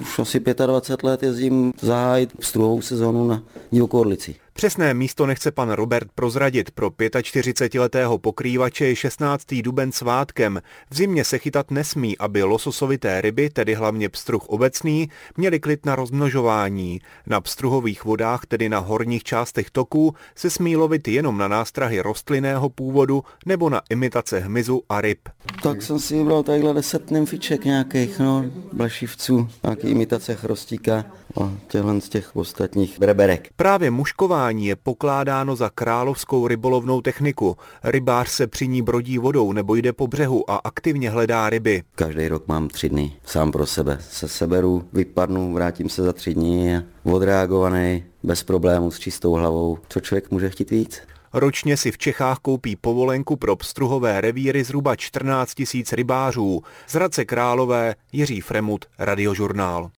Už asi 25 let jezdím zahájit pstruhovou sezónu na Divokou Orlici. Přesné místo nechce pan Robert prozradit. Pro 45letého pokrývače je 16. duben svátkem. V zimě se chytat nesmí, aby lososovité ryby, tedy hlavně pstruh obecný, měly klid na rozmnožování. Na pstruhových vodách, tedy na horních částech toků, se smí lovit jenom na nástrahy rostlinného původu nebo na imitace hmyzu a ryb. Tak jsem si vybral tadyhle 10 nymfiček nějakých, blašivců, nějaký imitace chrostíka a těchhle z těch ostatních breberek. Právě muškování je pokládáno za královskou rybolovnou techniku. Rybář se při ní brodí vodou nebo jde po břehu a aktivně hledá ryby. Každý rok mám 3 dny sám pro sebe. Se seberu, vypadnu, vrátím se za 3 dny a odreagovaný, bez problémů, s čistou hlavou. Co člověk může chtít víc? Ročně si v Čechách koupí povolenku pro pstruhové revíry zhruba 14 000 rybářů. Z Hradce Králové Jiří Fremut, Radiožurnál.